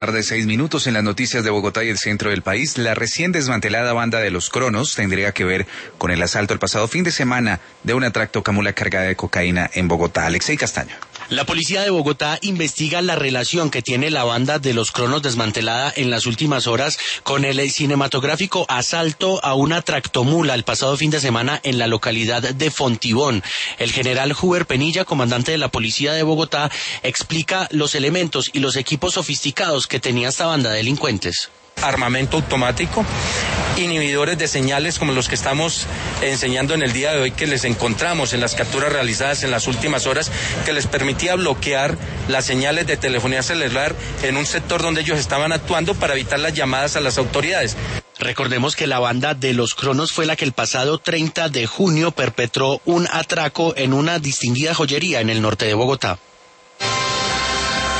De 6 minutos en las noticias de Bogotá y el centro del país. La recién desmantelada banda de Los Cronos tendría que ver con el asalto el pasado fin de semana de una tractocamula cargada de cocaína en Bogotá. Alexei Castaño. La policía de Bogotá investiga la relación que tiene la banda de Los Cronos desmantelada en las últimas horas con el cinematográfico asalto a una tractomula el pasado fin de semana en la localidad de Fontibón. El general Huber Penilla, comandante de la policía de Bogotá, explica los elementos y los equipos sofisticados que tenía esta banda de delincuentes. Armamento automático, inhibidores de señales como los que estamos enseñando en el día de hoy, que les encontramos en las capturas realizadas en las últimas horas, que les permitía bloquear las señales de telefonía celular en un sector donde ellos estaban actuando para evitar las llamadas a las autoridades. Recordemos que la banda de Los Cronos fue la que el pasado 30 de junio perpetró un atraco en una distinguida joyería en el norte de Bogotá.